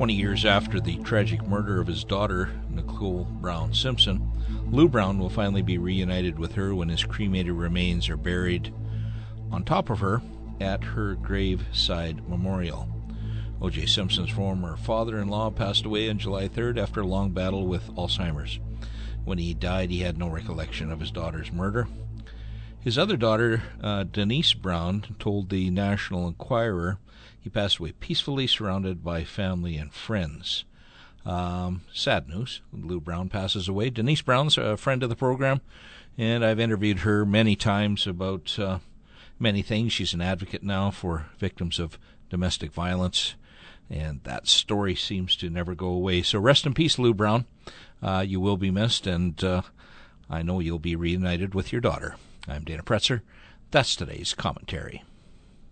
20 years after the tragic murder of his daughter, Nicole Brown Simpson, Lou Brown will finally be reunited with her when his cremated remains are buried on top of her at her graveside memorial. O.J. Simpson's former father-in-law passed away on July 3rd after a long battle with Alzheimer's. When he died, he had no recollection of his daughter's murder. His other daughter, Denise Brown, told the National Enquirer he passed away peacefully, surrounded by family and friends. Sad news. Lou Brown passes away. Denise Brown's a friend of the program, and I've interviewed her many times about many things. She's an advocate now for victims of domestic violence, and that story seems to never go away. So rest in peace, Lou Brown. You will be missed, and I know you'll be reunited with your daughter. I'm Dana Pretzer. That's today's commentary.